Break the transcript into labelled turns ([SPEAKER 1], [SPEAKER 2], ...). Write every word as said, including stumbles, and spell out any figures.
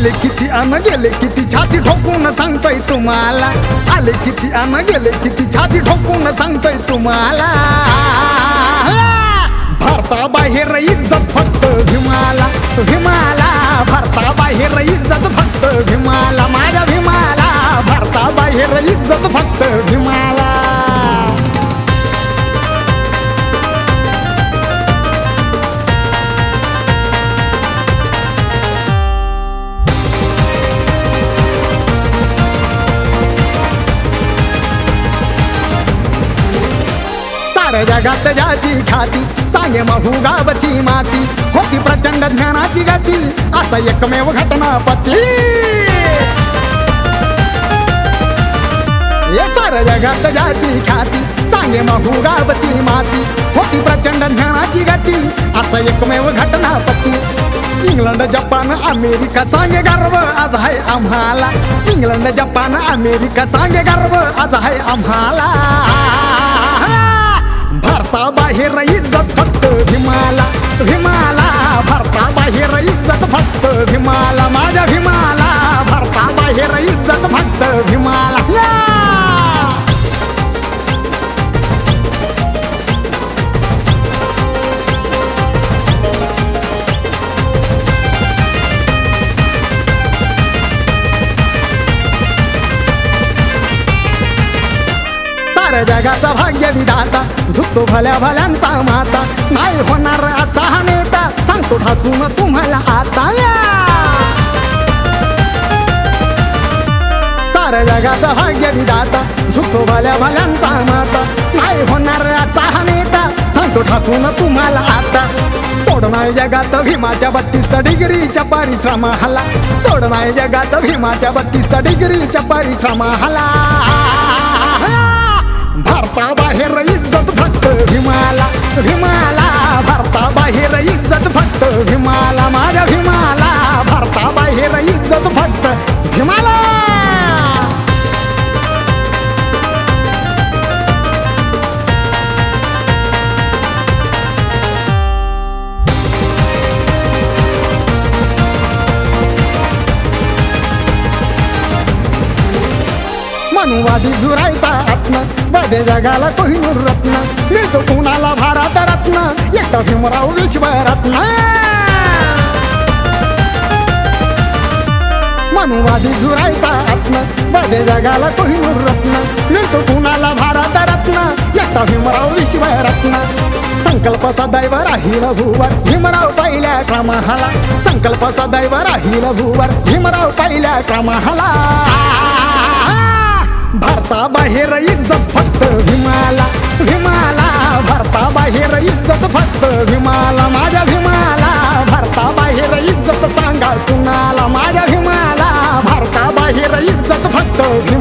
[SPEAKER 1] आले किती अन गेले किती छाती ठोकून सांगतोय तुम्हाला, आले किती अन गेले किती छाती ठोकून सांगतोय तुम्हाला। भारता बाहेर इज्जत फक्त भीमाला, भीमाला भारता बाहेर इज्जत फक्त भीमाला, माझ्या भीमाला भारता बाहेर इज्जत फक्त भीमाला। साऱ्या जगात ज्याची ख्याती सांगे महू गावची माती, होती प्रचंड ज्ञानाची गती असा एकमेव घटनापती। या साऱ्या जगात ज्याची ख्याती सांगे महू गावची माती, होती प्रचंड ज्ञानाची गती असा एकमेव घटनापती। इंग्लंड जपान अमेरिका सांगे गर्व आज आहे आम्हाला, इंग्लंड जपान अमेरिका सांगे गर्व आज आहे आम्हाला। भारता बाहेर इज्जत फक्त भीमाला, भीमाला भारता बाहेर इज्जत फक्त भीमाला, माझ्या भीमाला भारता बाहेर इज्जत फक्त भीमाला। साऱ्या जगाचा भाग्य विधाता झुकतो भल्या भल्यांचा माता, नाही होणार असा हा नेता सांगतो ठासून तुम्हाला आता। साऱ्या जगाचा भाग्य विधाता झुकतो भल्या भल्यांचा माता, नाही होणार असा हा नेता सांगतो ठासून तुम्हाला आता। तोडणार जगात भीमाच्या बत्तीस डिग्रीच्या परिश्रमाला, तोडणार जगात भीमाच्या बत्तीस डिग्रीच्या परिश्रमाला। भारता बाहेर इज्जत फक्त भीमाला, भीमाला भारता बाहेर इज्जत फक्त भीमाला, माझ्या भीमाला भारता बाहेर इज्जत फक्त भीमाला। मनुवादी झुरायचा रत्न बदे जगाला कोहिनूर रत्न, मिळतो कुणाला भारत रत्न एकटा भीमराव विश्वरत्न। मनुवादी झुरायचा रत्न बदे जगाला कोहिनूर रत्न, मिळतो कुणाला भारत रत्न एकटा भीमराव विश्वरत्न। संकल्प सदैव राहील भूवर भीमराव पहिल्या क्रमाला, संकल्प सदैव राहील भूवर भीमराव पहिल्या क्रमाला। भारता बाहेर इज्जत फक्त भीमाला, भीमाला भारता बाहेर इज्जत फक्त भीमाला, माझ्या भीमाला भारता बाहेर इज्जत सांगा कुणाला, माझ्या भीमाला भारता बाहेर इज्जत फक्त भीमाला।